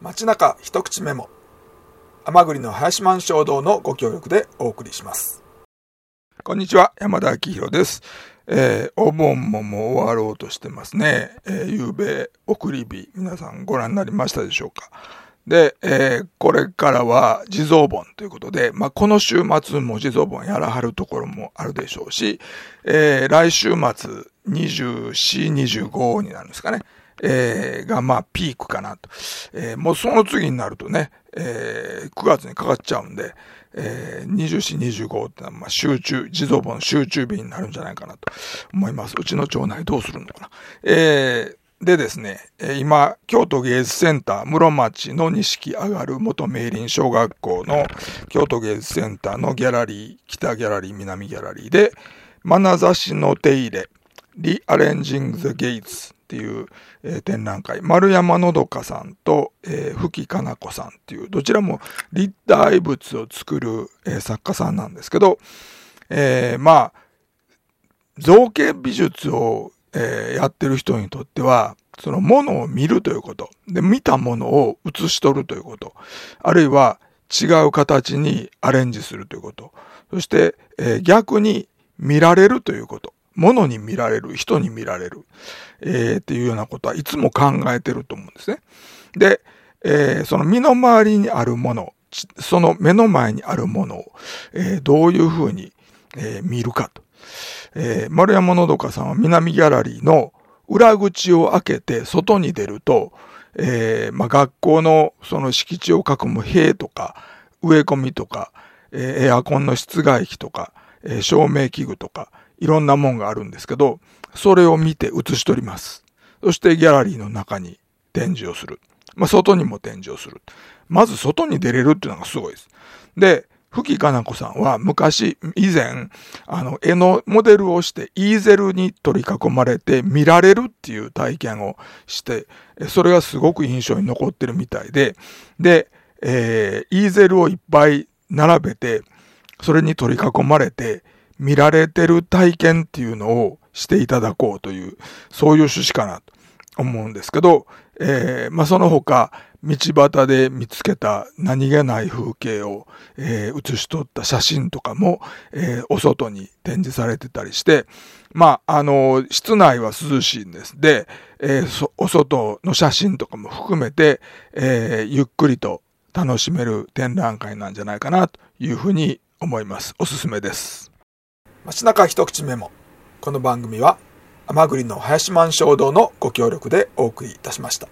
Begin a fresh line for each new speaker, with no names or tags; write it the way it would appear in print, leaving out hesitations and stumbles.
街中一口メモ、甘栗の林満衝動のご協力でお送りします。こんにちは、山田明宏です。お盆ももう終わろうとしてますね。夕べ送り火、皆さんご覧になりましたでしょうか。で、これからは地蔵盆ということで、この週末も地蔵盆やらはるところもあるでしょうし、来週末24、25になるんですかね。がピークかなと。もうその次になるとね、9月にかかっちゃうんで、24、25ってのは地蔵盆集中日になるんじゃないかなと思います。うちの町内どうするのかな。でですね、今、京都芸術センター、室町の錦上がる元明林小学校の京都芸術センターのギャラリー、北ギャラリー、南ギャラリーで、眼差しの手入れ、リアレンジング・ザ・ゲイツっていう、展覧会、丸山のどかさんと、吹かな子さんっていう、どちらも立体物を作る、作家さんなんですけど、造形美術を、やってる人にとっては、そのものを見るということ、で、見たものを写し取るということ、あるいは違う形にアレンジするということ、そして、逆に見られるということ、ものに見られる、人に見られる、っていうようなことはいつも考えてると思うんですね。で、その身の回りにあるもの、その目の前にあるものを、どういうふうに、見るかと。丸山のどかさんは南ギャラリーの裏口を開けて外に出ると、学校のその敷地を囲む塀とか植え込みとか、エアコンの室外機とか、照明器具とかいろんなもんがあるんですけど、それを見て写し取ります。そしてギャラリーの中に展示をする。外にも展示をする。まず外に出れるっていうのがすごいです。で、吹かな子さんは以前、絵のモデルをしてイーゼルに取り囲まれて見られるっていう体験をして、それがすごく印象に残ってるみたいで、イーゼルをいっぱい並べて、それに取り囲まれて見られてる体験っていうのをしていただこうという、そういう趣旨かなと思うんですけど、その他、道端で見つけた何気ない風景を、写し取った写真とかも、お外に展示されてたりして、室内は涼しいんです。で、お外の写真とかも含めて、ゆっくりと楽しめる展覧会なんじゃないかなというふうに思います。おすすめです。街中一口メモ。この番組は甘栗の林満衝動のご協力でお送りいたしました。